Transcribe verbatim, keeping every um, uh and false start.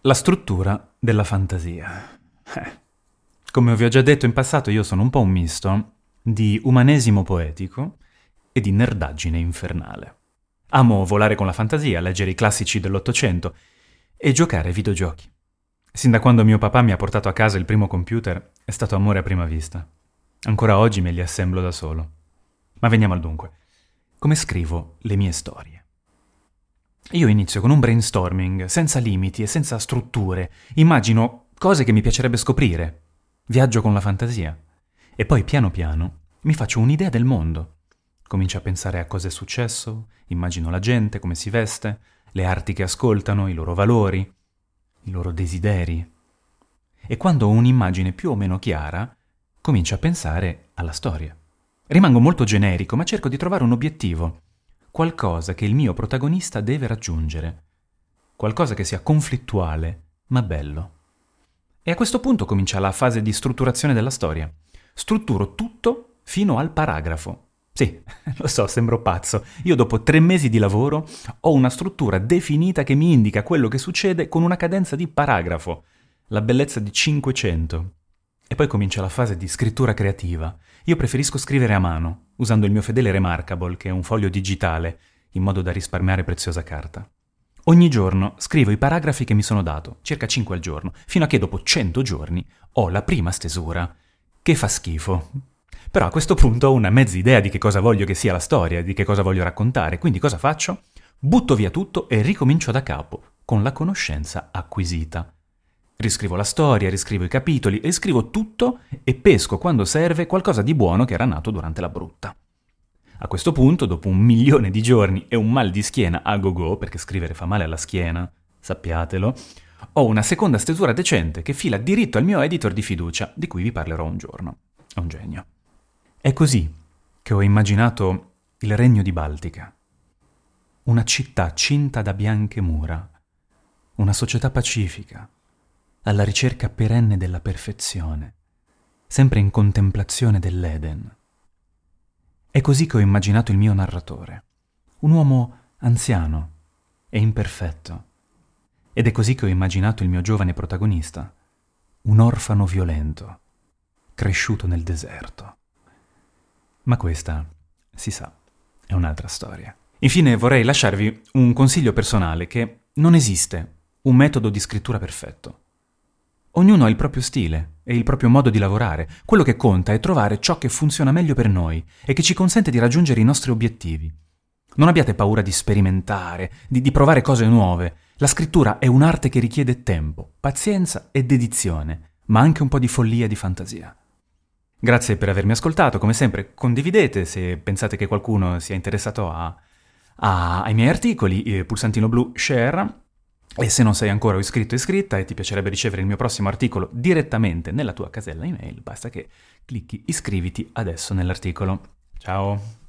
La struttura della fantasia. Eh. Come vi ho già detto in passato, io sono un po' un misto di umanesimo poetico e di nerdaggine infernale. Amo volare con la fantasia, leggere i classici dell'Ottocento e giocare ai videogiochi. Sin da quando mio papà mi ha portato a casa il primo computer, è stato amore a prima vista. Ancora oggi me li assemblo da solo. Ma veniamo al dunque. Come scrivo le mie storie? Io inizio con un brainstorming, senza limiti e senza strutture. Immagino cose che mi piacerebbe scoprire. Viaggio con la fantasia. E poi piano piano mi faccio un'idea del mondo. Comincio a pensare a cosa è successo, immagino la gente, come si veste, le arti che ascoltano, i loro valori, i loro desideri. E quando ho un'immagine più o meno chiara, comincio a pensare alla storia. Rimango molto generico, ma cerco di trovare un obiettivo. Qualcosa che il mio protagonista deve raggiungere. Qualcosa che sia conflittuale, ma bello. E a questo punto comincia la fase di strutturazione della storia. Strutturo tutto fino al paragrafo. Sì, lo so, sembro pazzo. Io dopo tre mesi di lavoro ho una struttura definita che mi indica quello che succede con una cadenza di paragrafo. La bellezza di cinquecento. E poi comincia la fase di scrittura creativa. Io preferisco scrivere a mano, usando il mio fedele Remarkable, che è un foglio digitale, in modo da risparmiare preziosa carta. Ogni giorno scrivo i paragrafi che mi sono dato, circa cinque al giorno, fino a che dopo cento giorni ho la prima stesura, che fa schifo. Però a questo punto ho una mezza idea di che cosa voglio che sia la storia, di che cosa voglio raccontare, quindi cosa faccio? Butto via tutto e ricomincio da capo, con la conoscenza acquisita. Riscrivo la storia, riscrivo i capitoli, riscrivo tutto e pesco quando serve qualcosa di buono che era nato durante la brutta. A questo punto, dopo un milione di giorni e un mal di schiena a go-go, perché scrivere fa male alla schiena, sappiatelo, ho una seconda stesura decente che fila diritto al mio editor di fiducia, di cui vi parlerò un giorno. È un genio. È così che ho immaginato il Regno di Baltica. Una città cinta da bianche mura. Una società pacifica, alla ricerca perenne della perfezione, sempre in contemplazione dell'Eden. È così che ho immaginato il mio narratore, un uomo anziano e imperfetto. Ed è così che ho immaginato il mio giovane protagonista, un orfano violento, cresciuto nel deserto. Ma questa, si sa, è un'altra storia. Infine vorrei lasciarvi un consiglio personale che non esiste un metodo di scrittura perfetto. Ognuno ha il proprio stile e il proprio modo di lavorare. Quello che conta è trovare ciò che funziona meglio per noi e che ci consente di raggiungere i nostri obiettivi. Non abbiate paura di sperimentare, di, di provare cose nuove. La scrittura è un'arte che richiede tempo, pazienza e dedizione, ma anche un po' di follia e di fantasia. Grazie per avermi ascoltato, come sempre condividete se pensate che qualcuno sia interessato a, a, ai miei articoli, eh, pulsantino blu share. E se non sei ancora iscritto o iscritta e ti piacerebbe ricevere il mio prossimo articolo direttamente nella tua casella email, basta che clicchi iscriviti adesso nell'articolo. Ciao!